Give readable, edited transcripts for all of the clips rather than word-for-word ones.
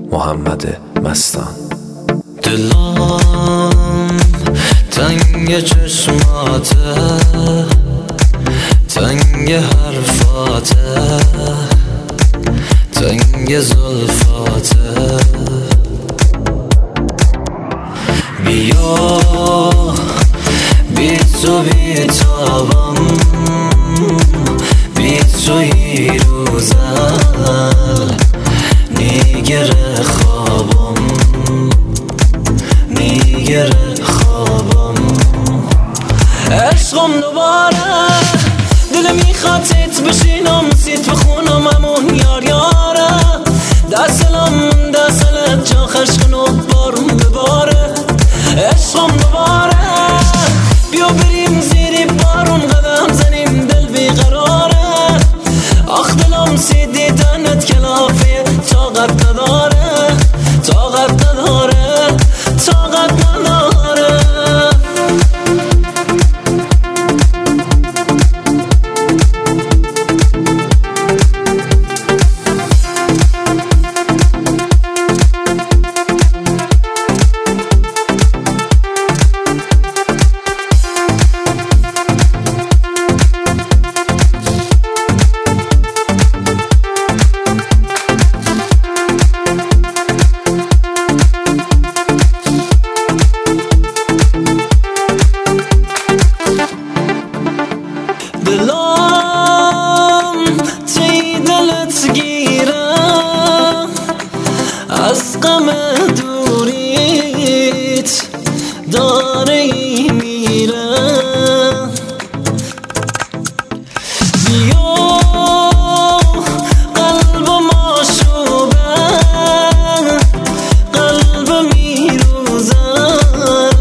محمد مستان. دلم تنگ چشماته، تنگ حرفاته، تنگ زلفاته. بیا بی تو بیتابم، بی توی روزل میگره خوابم، میگره خوابم. عشقم دوباره دل میخواد تیت بشینم، سیت بخونم همون یار یاره. دستلت جا خشکن و بارم بباره. عشقم دوباره بیا بریم زیری بارون، قدم زنیم دل بیقراره. آخ دلم سی دیدنت کلافه، طاقت نداره، طاقت نداره، طاقت نداره. دلم تی دلت گیره، از غم دوریت داره میره. بیا قلبم آشوبه، قلبم میروزن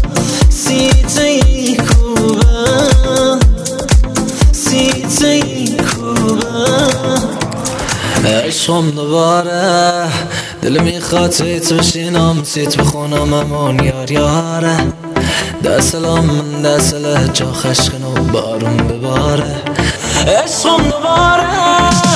سیتی کوبه، سیتی کوبه. عشقم دوباره دل میخواد تیت بشینم، سیت بخونم همون یار یاره. دستلت جا خشکن و بارون بباره. عشقم دوباره